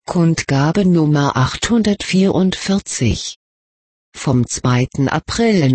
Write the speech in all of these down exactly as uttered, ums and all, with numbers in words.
Kundgabe Nummer achthundertvierundvierzig. Vom zweiten April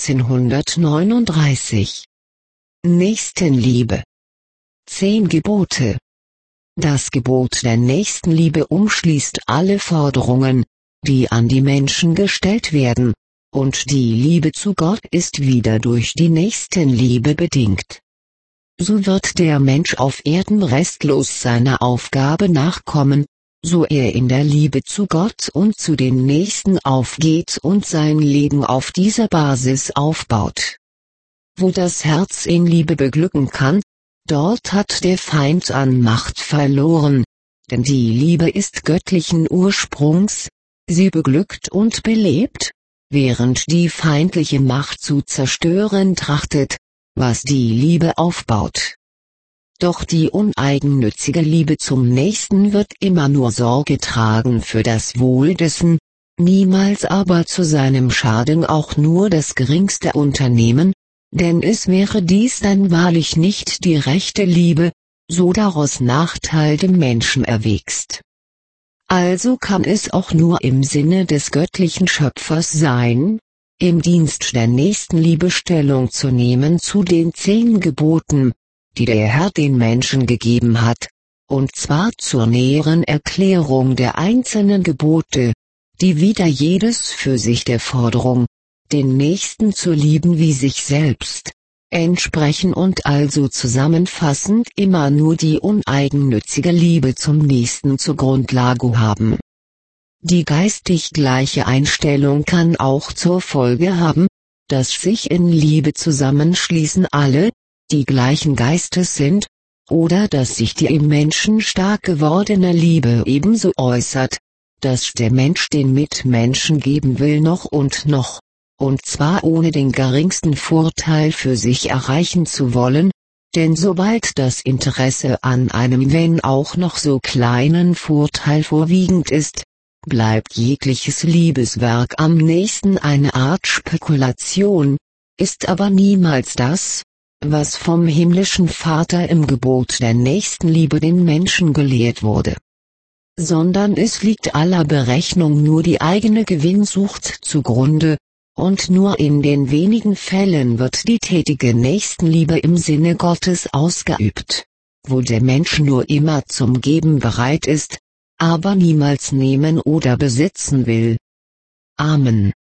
neunzehnhundertneununddreißig. Nächstenliebe. Zehn Gebote. Das Gebot der Nächstenliebe umschließt alle Forderungen, die an die Menschen gestellt werden, und die Liebe zu Gott ist wieder durch die Nächstenliebe bedingt. So wird der Mensch auf Erden restlos seiner Aufgabe nachkommen, so er in der Liebe zu Gott und zu den Nächsten aufgeht und sein Leben auf dieser Basis aufbaut. Wo das Herz in Liebe beglücken kann, dort hat der Feind an Macht verloren, denn die Liebe ist göttlichen Ursprungs, sie beglückt und belebt, während die feindliche Macht zu zerstören trachtet, was die Liebe aufbaut. Doch die uneigennützige Liebe zum Nächsten wird immer nur Sorge tragen für das Wohl dessen, niemals aber zu seinem Schaden auch nur das geringste unternehmen, denn es wäre dies dann wahrlich nicht die rechte Liebe, so daraus Nachteil dem Menschen erwächst. Also kann es auch nur im Sinne des göttlichen Schöpfers sein, im Dienst der Nächstenliebe Stellung zu nehmen zu den zehn Geboten, die der Herr den Menschen gegeben hat, und zwar zur näheren Erklärung der einzelnen Gebote, die wieder jedes für sich der Forderung, den Nächsten zu lieben wie sich selbst, entsprechen und also zusammenfassend immer nur die uneigennützige Liebe zum Nächsten zur Grundlage haben. Die geistig gleiche Einstellung kann auch zur Folge haben, dass sich in Liebe zusammenschließen alle, die gleichen Geistes sind, oder dass sich die im Menschen stark gewordene Liebe ebenso äußert, dass der Mensch den Mitmenschen geben will noch und noch, und zwar ohne den geringsten Vorteil für sich erreichen zu wollen, denn sobald das Interesse an einem wenn auch noch so kleinen Vorteil vorwiegend ist, bleibt jegliches Liebeswerk am nächsten eine Art Spekulation, ist aber niemals das, was vom himmlischen Vater im Gebot der Nächstenliebe den Menschen gelehrt wurde. Sondern es liegt aller Berechnung nur die eigene Gewinnsucht zugrunde, und nur in den wenigen Fällen wird die tätige Nächstenliebe im Sinne Gottes ausgeübt, wo der Mensch nur immer zum Geben bereit ist, aber niemals nehmen oder besitzen will. Amen.